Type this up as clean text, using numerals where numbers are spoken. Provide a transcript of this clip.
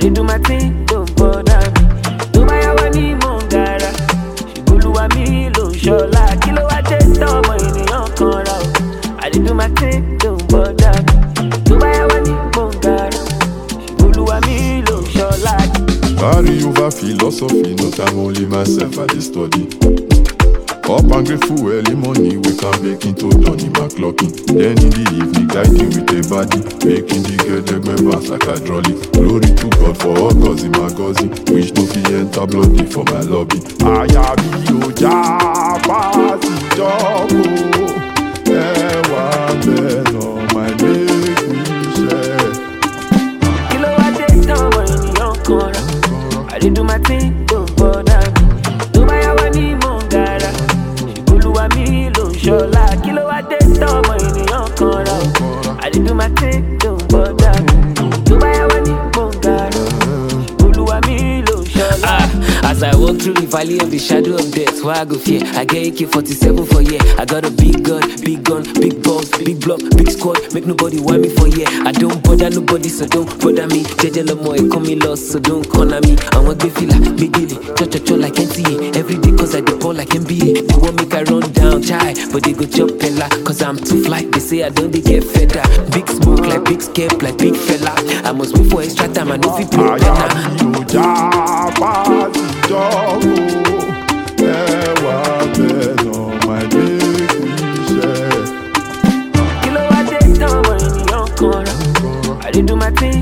dey do my thing, don't bother me. Tó bá yá wá ní Mongara, Olúwa mi ló ń ṣọlá. Kí ló wá dé tọ́mọ ènìyàn kan ra o? I dey do my thing, don't bother me. Tó bá yá wá ní Mongara, Olúwa mi ló ń ṣọlá. Carry over philosophy, no time only myself I dey study. Up and grateful early morning, wake up baking to Johnny McLaughlin. Then in the evening, guiding with a body, making the girl take my bass like a trolley. Glory to God for all cause in my cousin, which no fi enter bloody for my lobby. Ayabi oja pasi joko, ewa beno my make me share. Kilo wa dey tọ́mọ ènìyàn kan ra. I dey do my thing, don't bother me. Tó bá yá wá ní Mongara, Olúwa mi ló ń ṣọlá. Kí ló wá dé tọ́mọ ènìyàn kan ra o? I dey do my thing, don't bother me. Tó bá yá wá ní Mongara, Olúwa mi ló ń ṣọlá. As I walk through the valley of the shadow of death, why I go fear? I get AK-47 for yeah. I got a big gun, big balls, big block, big squad. Make nobody want me for yeah. I don't bother nobody, so don't bother me. Jejelo mo, call me lost, so don't corner me. I want big filler, big gilly, cho like NCA. Every day cause I dey ball like NBA. They want make I run down, chai, but they go chop pella. Cause I'm too fly, they say I don't they get fed up. Big smoke like big scape, like big fella. I must wait for extra time, I know if you play better. Ayabi oja pasi joko, ewa beno my make me share. Kí ló wá dé tọ́mọ ènìyàn kan ra? I dey do my thing,